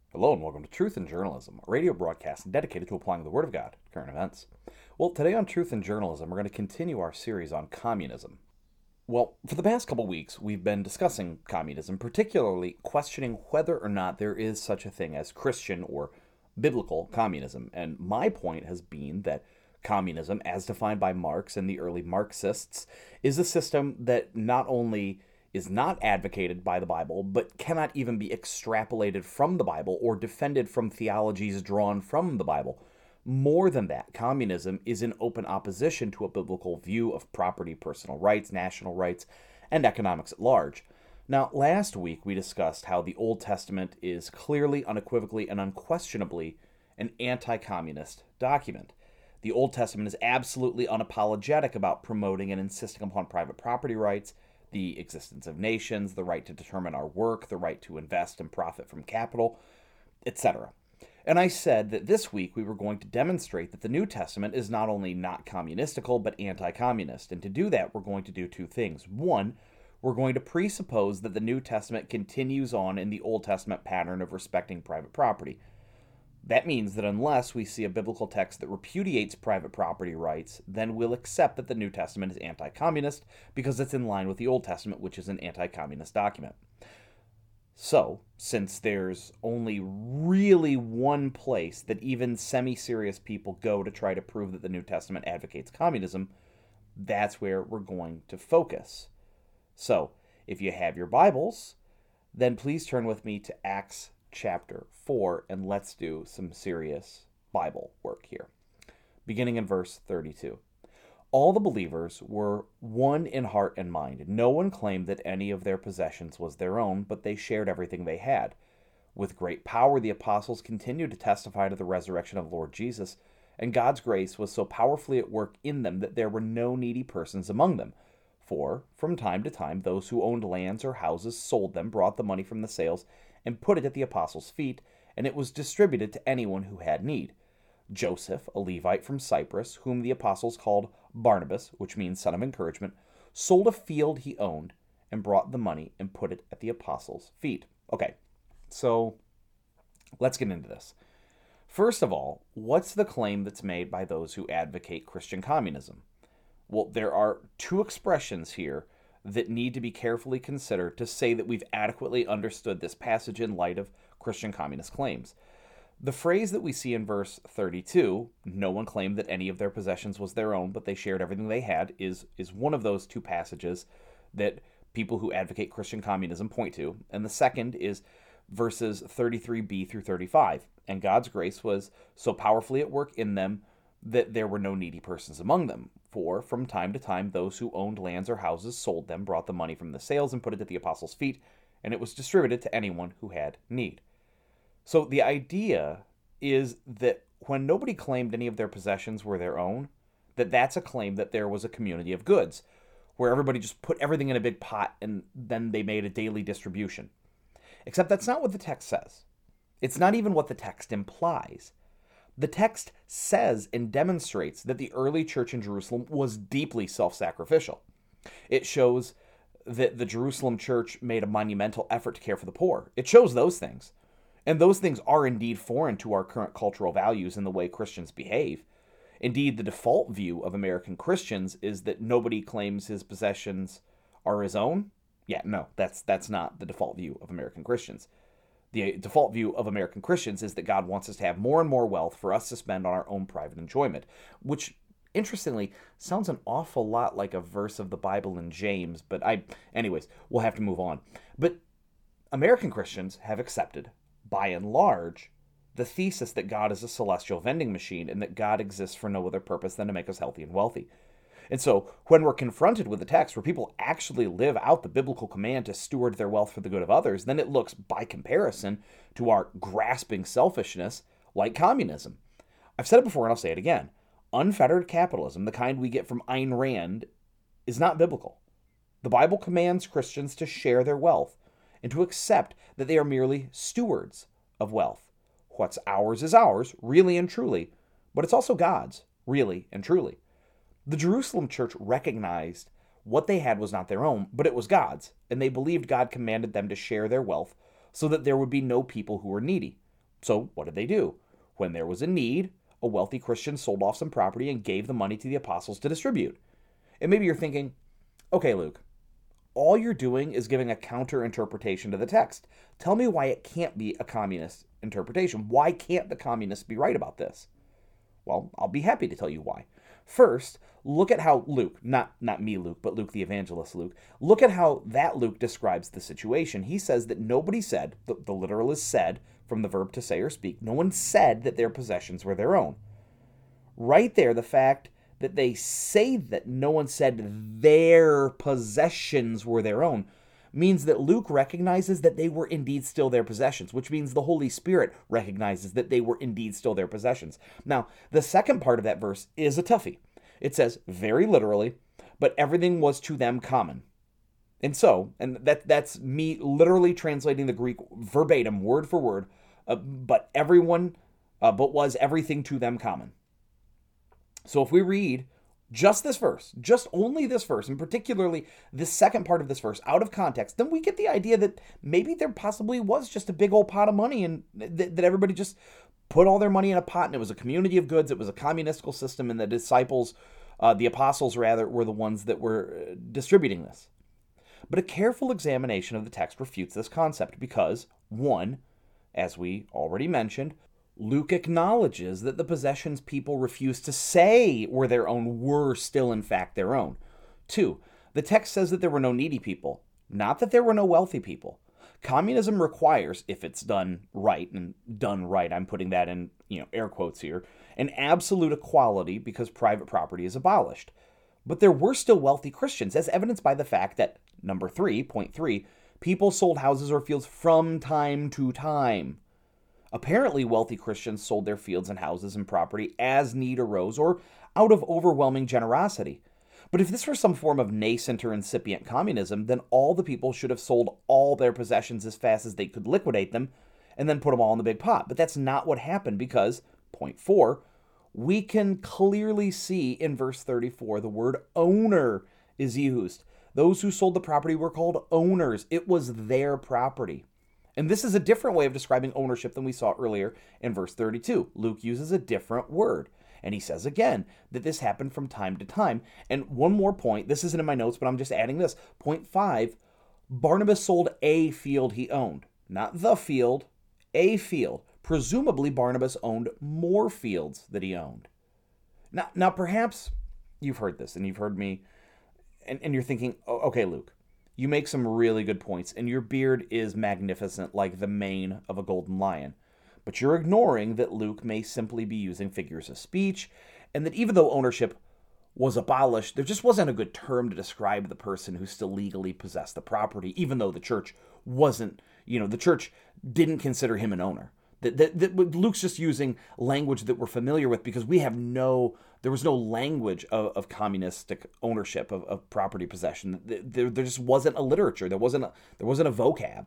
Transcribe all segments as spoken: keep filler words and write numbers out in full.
Hello and welcome to Truth in Journalism, a radio broadcast dedicated to applying the Word of God to current events. Well, today on Truth in Journalism, we're going to continue our series on communism. Well, for the past couple weeks, we've been discussing communism, particularly questioning whether or not there is such a thing as Christian or biblical communism. And my point has been that communism, as defined by Marx and the early Marxists, is a system that not only is not advocated by the Bible, but cannot even be extrapolated from the Bible or defended from theologies drawn from the Bible. More than that, communism is in open opposition to a biblical view of property, personal rights, national rights, and economics at large. Now, last week we discussed how the Old Testament is clearly, unequivocally, and unquestionably an anti-communist document. The Old Testament is absolutely unapologetic about promoting and insisting upon private property rights, the existence of nations, the right to determine our work, the right to invest and profit from capital, et cetera. And I said that this week we were going to demonstrate that the New Testament is not only not communistical, but anti-communist. And to do that, we're going to do two things. One, we're going to presuppose that the New Testament continues on in the Old Testament pattern of respecting private property. That means that unless we see a biblical text that repudiates private property rights, then we'll accept that the New Testament is anti-communist because it's in line with the Old Testament, which is an anti-communist document. So, since there's only really one place that even semi-serious people go to try to prove that the New Testament advocates communism, that's where we're going to focus. So, if you have your Bibles, then please turn with me to Acts chapter four, and let's do some serious Bible work here. Beginning in verse thirty-two. All the believers were one in heart and mind. No one claimed that any of their possessions was their own, but they shared everything they had. With great power, the apostles continued to testify to the resurrection of Lord Jesus, and God's grace was so powerfully at work in them that there were no needy persons among them. For, from time to time, those who owned lands or houses sold them, brought the money from the sales, and put it at the apostles' feet, and it was distributed to anyone who had need. Joseph, a Levite from Cyprus, whom the apostles called Barnabas, which means son of encouragement, sold a field he owned and brought the money and put it at the apostles' feet. Okay, so let's get into this. First of all, what's the claim that's made by those who advocate Christian communism? Well, there are two expressions here that need to be carefully considered to say that we've adequately understood this passage in light of Christian communist claims. The phrase that we see in verse thirty-two, no one claimed that any of their possessions was their own, but they shared everything they had, is, is one of those two passages that people who advocate Christian communism point to. And the second is verses thirty-three b through thirty-five. And God's grace was so powerfully at work in them that there were no needy persons among them. For from time to time those who owned lands or houses sold them, brought the money from the sales, and put it at the apostles' feet, and it was distributed to anyone who had need. So the idea is that when nobody claimed any of their possessions were their own, that that's a claim that there was a community of goods, where everybody just put everything in a big pot and then they made a daily distribution. Except that's not what the text says. It's not even what the text implies. The text says and demonstrates that the early church in Jerusalem was deeply self-sacrificial. It shows that the Jerusalem church made a monumental effort to care for the poor. It shows those things. And those things are indeed foreign to our current cultural values and the way Christians behave. Indeed, the default view of American Christians is that nobody claims his possessions are his own. Yeah, no, that's that's not the default view of American Christians. The default view of American Christians is that God wants us to have more and more wealth for us to spend on our own private enjoyment, which, interestingly, sounds an awful lot like a verse of the Bible in James, but I, anyways, we'll have to move on. But American Christians have accepted, by and large, the thesis that God is a celestial vending machine and that God exists for no other purpose than to make us healthy and wealthy. And so when we're confronted with a text where people actually live out the biblical command to steward their wealth for the good of others, then it looks, by comparison, to our grasping selfishness like communism. I've said it before and I'll say it again. Unfettered capitalism, the kind we get from Ayn Rand, is not biblical. The Bible commands Christians to share their wealth and to accept that they are merely stewards of wealth. What's ours is ours, really and truly, but it's also God's, really and truly. The Jerusalem church recognized what they had was not their own, but it was God's, and they believed God commanded them to share their wealth so that there would be no people who were needy, So what did they do? When there was a need, a wealthy Christian sold off some property and gave the money to the apostles to distribute. And maybe you're thinking, okay, Luke, all you're doing is giving a counter interpretation to the text. Tell me why it can't be a communist interpretation. Why can't the communists be right about this? Well, I'll be happy to tell you why. First, look at how Luke, not, not me, Luke, but Luke the evangelist, Luke, look at how that Luke describes the situation. He says that nobody said, the, the literal is said, from the verb to say or speak, no one said that their possessions were their own. Right there, the fact that they say that no one said their possessions were their own means that Luke recognizes that they were indeed still their possessions, which means the Holy Spirit recognizes that they were indeed still their possessions. Now, the second part of that verse is a toughie. It says, very literally, but everything was to them common. And so, and that that's me literally translating the Greek verbatim, word for word, uh, but everyone, uh, but was everything to them common. So if we read just this verse, just only this verse, and particularly this second part of this verse out of context, then we get the idea that maybe there possibly was just a big old pot of money and th- that everybody just put all their money in a pot and it was a community of goods, it was a communistical system, and the disciples, uh, the apostles rather, were the ones that were distributing this. But a careful examination of the text refutes this concept because, one, as we already mentioned, Luke acknowledges that the possessions people refuse to say were their own were still in fact their own. Two, the text says that there were no needy people, not that there were no wealthy people. Communism requires, if it's done right, and done right, I'm putting that in, you know, air quotes here, an absolute equality because private property is abolished. But there were still wealthy Christians, as evidenced by the fact that, number three, point three, people sold houses or fields from time to time. Apparently, wealthy Christians sold their fields and houses and property as need arose or out of overwhelming generosity. But if this were some form of nascent or incipient communism, then all the people should have sold all their possessions as fast as they could liquidate them and then put them all in the big pot. But that's not what happened because, point four, we can clearly see in verse thirty-four the word owner is used. Those who sold the property were called owners. It was their property. And this is a different way of describing ownership than we saw earlier in verse thirty-two. Luke uses a different word. And he says again that this happened from time to time. And one more point, this isn't in my notes, but I'm just adding this. Point five, Barnabas sold a field he owned. Not the field, a field. Presumably Barnabas owned more fields that he owned. Now, now perhaps you've heard this and you've heard me, and, and you're thinking, oh, okay, Luke, you make some really good points, and your beard is magnificent like the mane of a golden lion. But you're ignoring that Luke may simply be using figures of speech, and that even though ownership was abolished, there just wasn't a good term to describe the person who still legally possessed the property, even though the church wasn't, you know, the church didn't consider him an owner. That, that, that Luke's just using language that we're familiar with because we have no, there was no language of, of communistic ownership of, of property possession. There, there just wasn't a literature. There wasn't a, there wasn't a vocab.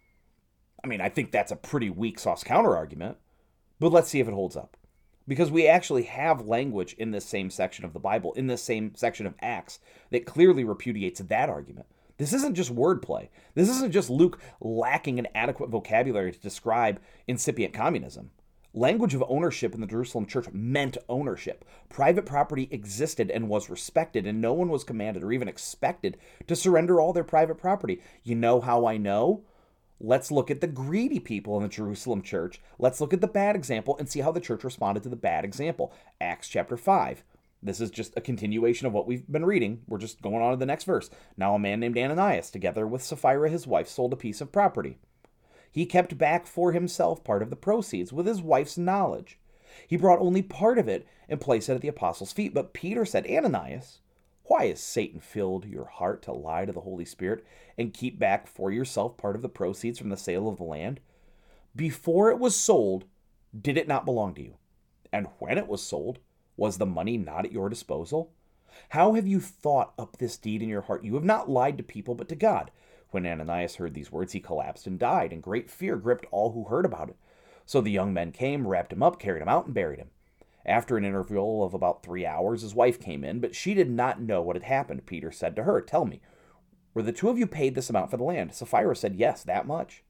I mean, I think that's a pretty weak sauce counter argument, but let's see if it holds up. Because we actually have language in this same section of the Bible, in this same section of Acts, that clearly repudiates that argument. This isn't just wordplay. This isn't just Luke lacking an adequate vocabulary to describe incipient communism. Language of ownership in the Jerusalem church meant ownership. Private property existed and was respected, and no one was commanded or even expected to surrender all their private property. You know how I know? Let's look at the greedy people in the Jerusalem church. Let's look at the bad example and see how the church responded to the bad example. Acts chapter five. This is just a continuation of what we've been reading. We're just going on to the next verse. Now a man named Ananias, together with Sapphira his wife, sold a piece of property. He kept back for himself part of the proceeds with his wife's knowledge. He brought only part of it and placed it at the apostles' feet. But Peter said, Ananias, why has Satan filled your heart to lie to the Holy Spirit and keep back for yourself part of the proceeds from the sale of the land? Before it was sold, did it not belong to you? And when it was sold, was the money not at your disposal? How have you thought up this deed in your heart? You have not lied to people, but to God. When Ananias heard these words, he collapsed and died, and great fear gripped all who heard about it. So the young men came, wrapped him up, carried him out, and buried him. After an interval of about three hours, his wife came in, but she did not know what had happened. Peter said to her, Tell me, were the two of you paid this amount for the land? Sapphira said, Yes, that much.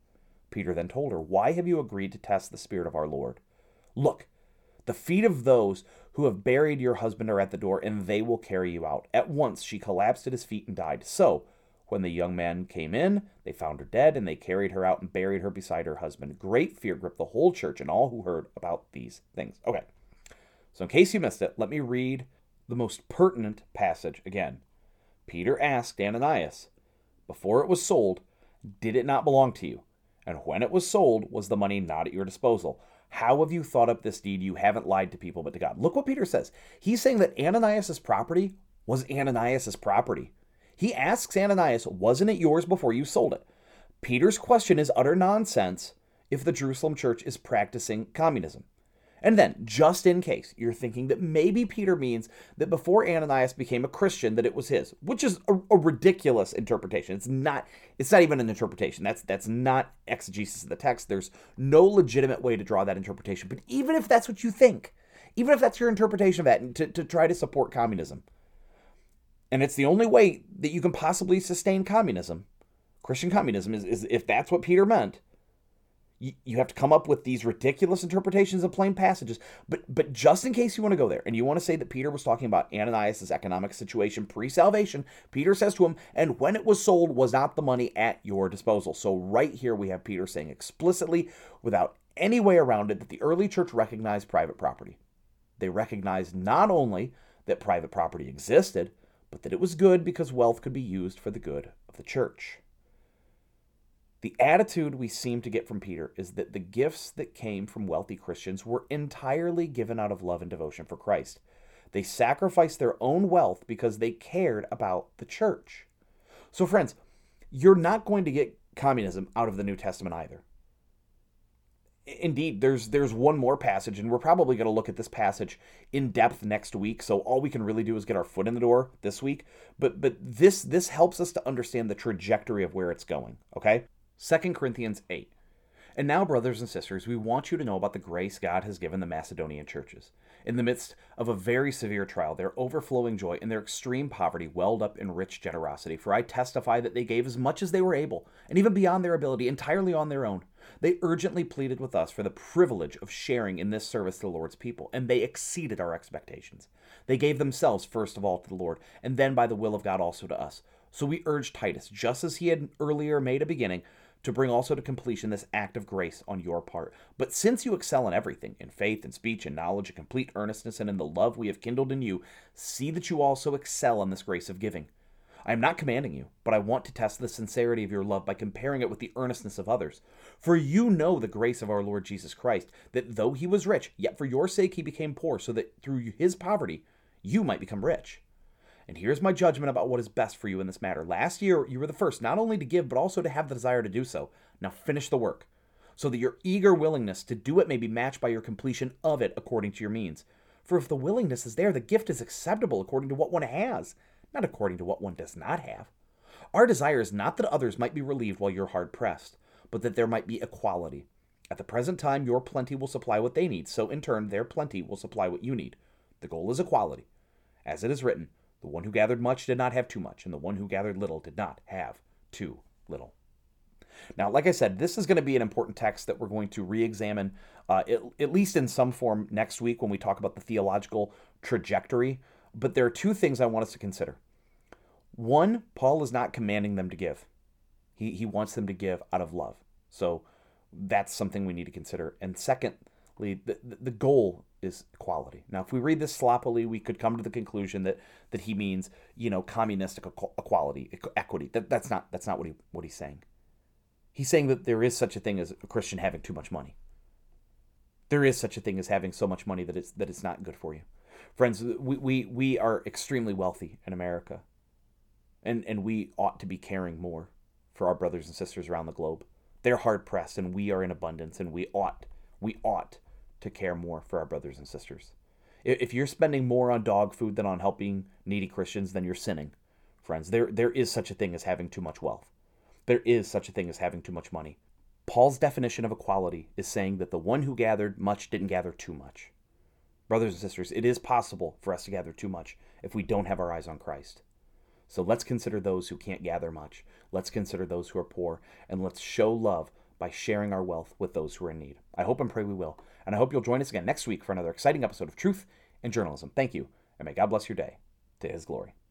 Peter then told her, "Why have you agreed to test the Spirit of our Lord? Look, the feet of those who have buried your husband are at the door, and they will carry you out." At once she collapsed at his feet and died. So, when the young men came in, they found her dead, and they carried her out and buried her beside her husband. Great fear gripped the whole church and all who heard about these things. Okay, so in case you missed it, let me read the most pertinent passage again. Peter asked Ananias, "Before it was sold, did it not belong to you? And when it was sold, was the money not at your disposal? How have you thought up this deed? You haven't lied to people, but to God." Look what Peter says. He's saying that Ananias' property was Ananias' property. He asks Ananias, "Wasn't it yours before you sold it?" Peter's question is utter nonsense if the Jerusalem church is practicing communism. And then, just in case you're thinking that maybe Peter means that before Ananias became a Christian, that it was his, which is a, a ridiculous interpretation. It's not, it's not even an interpretation. That's, that's not exegesis of the text. There's no legitimate way to draw that interpretation. But even if that's what you think, even if that's your interpretation of that, to, to try to support communism, and it's the only way that you can possibly sustain communism, Christian communism, is, is if that's what Peter meant, you have to come up with these ridiculous interpretations of plain passages. But but just in case you want to go there, and you want to say that Peter was talking about Ananias' economic situation pre-salvation, Peter says to him, "And when it was sold, was not the money at your disposal?" So right here we have Peter saying explicitly, without any way around it, that the early church recognized private property. They recognized not only that private property existed, but that it was good because wealth could be used for the good of the church. The attitude we seem to get from Peter is that the gifts that came from wealthy Christians were entirely given out of love and devotion for Christ. They sacrificed their own wealth because they cared about the church. So friends, you're not going to get communism out of the New Testament either. Indeed, there's there's one more passage, and we're probably going to look at this passage in depth next week, so all we can really do is get our foot in the door this week. But but this this helps us to understand the trajectory of where it's going, okay? Second Corinthians eight. "And now, brothers and sisters, we want you to know about the grace God has given the Macedonian churches. In the midst of a very severe trial, their overflowing joy and their extreme poverty welled up in rich generosity. For I testify that they gave as much as they were able, and even beyond their ability, entirely on their own. They urgently pleaded with us for the privilege of sharing in this service to the Lord's people, and they exceeded our expectations. They gave themselves first of all to the Lord, and then by the will of God also to us. So we urge Titus, just as he had earlier made a beginning, to bring also to completion this act of grace on your part. But since you excel in everything, in faith and speech and knowledge and complete earnestness and in the love we have kindled in you, see that you also excel in this grace of giving. I am not commanding you, but I want to test the sincerity of your love by comparing it with the earnestness of others. For you know the grace of our Lord Jesus Christ, that though he was rich, yet for your sake he became poor, so that through his poverty you might become rich. And here's my judgment about what is best for you in this matter. Last year, you were the first not only to give, but also to have the desire to do so. Now finish the work, so that your eager willingness to do it may be matched by your completion of it according to your means. For if the willingness is there, the gift is acceptable according to what one has, not according to what one does not have. Our desire is not that others might be relieved while you're hard-pressed, but that there might be equality. At the present time, your plenty will supply what they need, so in turn, their plenty will supply what you need. The goal is equality. As it is written, the one who gathered much did not have too much, and the one who gathered little did not have too little. Now, like I said, this is going to be an important text that we're going to re-examine, uh, at, at least in some form next week when we talk about the theological trajectory. But there are two things I want us to consider. One, Paul is not commanding them to give. He, he wants them to give out of love. So that's something we need to consider. And secondly, the, the goal is equality. Now, if we read this sloppily, we could come to the conclusion that that he means, you know, communistic equality, equity. That, that's not that's not what he what he's saying. He's saying that there is such a thing as a Christian having too much money. There is such a thing as having so much money that it's that it's not good for you. Friends, we we, we are extremely wealthy in America. And and we ought to be caring more for our brothers and sisters around the globe. They're hard pressed and we are in abundance, and we ought we ought to care more for our brothers and sisters. If you're spending more on dog food than on helping needy Christians, then you're sinning. Friends, there there is such a thing as having too much wealth. There is such a thing as having too much money. Paul's definition of equality is saying that the one who gathered much didn't gather too much. Brothers and sisters, it is possible for us to gather too much if we don't have our eyes on Christ. So let's consider those who can't gather much. Let's consider those who are poor, and let's show love by sharing our wealth with those who are in need. I hope and pray we will. And I hope you'll join us again next week for another exciting episode of Truth in Journalism. Thank you, and may God bless your day to his glory.